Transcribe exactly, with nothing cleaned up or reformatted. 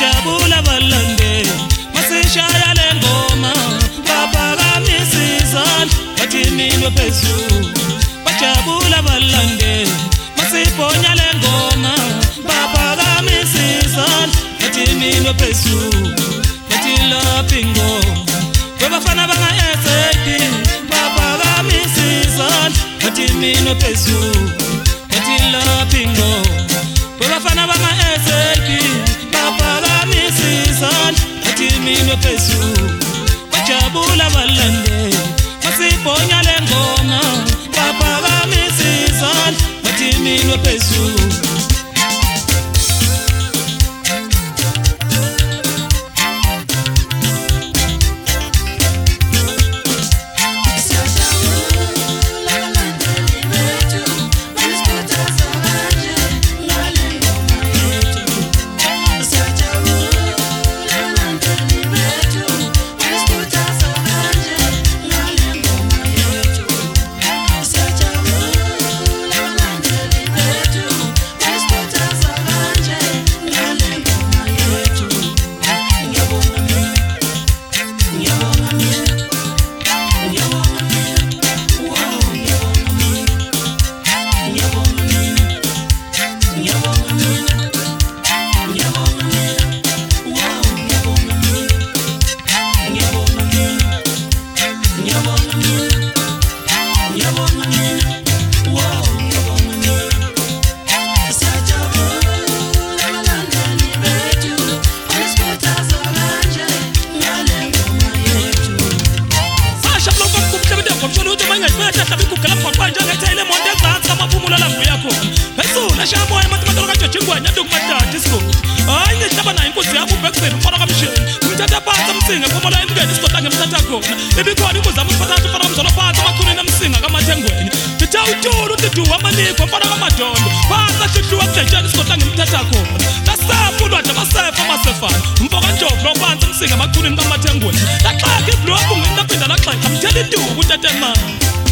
bajabula balande masishaya le ngoma baphakamisa izandla bathi iminwe phezulu bajabula balande masibhonya le ngoma baphakamisa izandla bathi iminwe phezulu bathi lapha ingoma kwabafana banga-S A D baphakamisa izandla bathi iminwe phezulu bathi lapha ingoma kwabafana banga-S A D baphakamisa izandla bathi iminwe phezulu bajabula balande masibhonya le ngoma baphakamisa izandla bathi iminwe phezulu I'm telling you,